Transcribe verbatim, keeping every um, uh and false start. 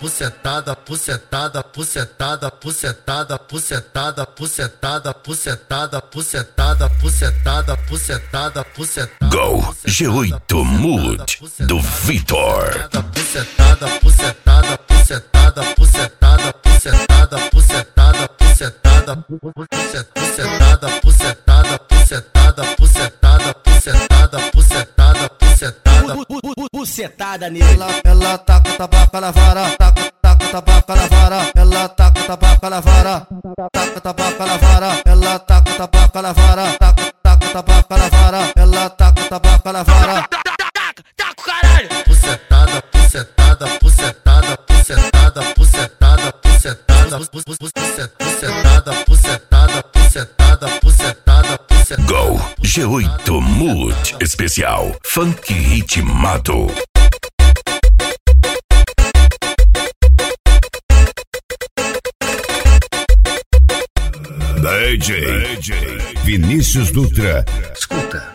pucetada, pucetada, pucetada, pucetada, pucetada, pucetada, pucetada, pucetada, pucetada, pucetada, pucetada. Go G oito Mood do Vitor. Pucetada, pucetada, pucetada, pucetada, pucetada, pucetada, pucetada, pucetada, pucetada, pucetada, pucetada, pucetada, pucetada, pucetada, pucetada, pucetada nele. Ela taca tabaco na vara, taca, taca tabaco na vara. Ela taca tabaco na vara, taca tabaco na vara. Ela taca tabaco na vara, taca, taca tabaco na vara. Ela taca tabaco na vara. Taca o caralho. Pucetada, pucetada, pucetada, pucetada, pucetada, pucetada, pucetada, pucetada, pucetada, pucetada, pucetada. Go G oito Mood especial Funk Ritmado. D J Vinícius Dutra. Escuta.